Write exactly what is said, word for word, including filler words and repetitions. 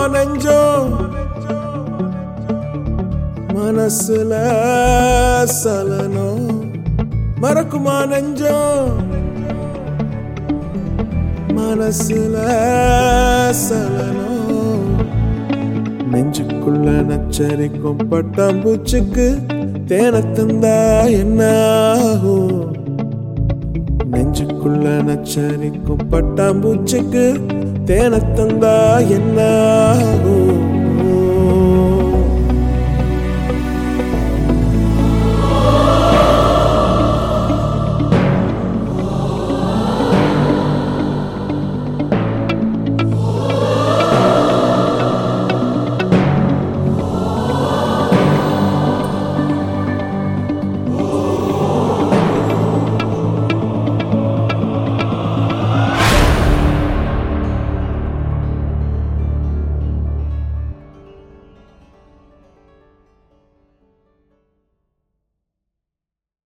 நெஞ்சம் மனசுல சலனம் மறக்குமா நெஞ்சம் மனசுல சலனம் நெஞ்சுக்குள்ள நச்சரிக்கும் பட்டாம்பூச்சுக்கு தேனை தந்தா என்ன ஆகும் நெஞ்சுக்குள்ள நச்சரிக்கும் பட்டாம்பூச்சுக்கு தேனை தந்தா என்ன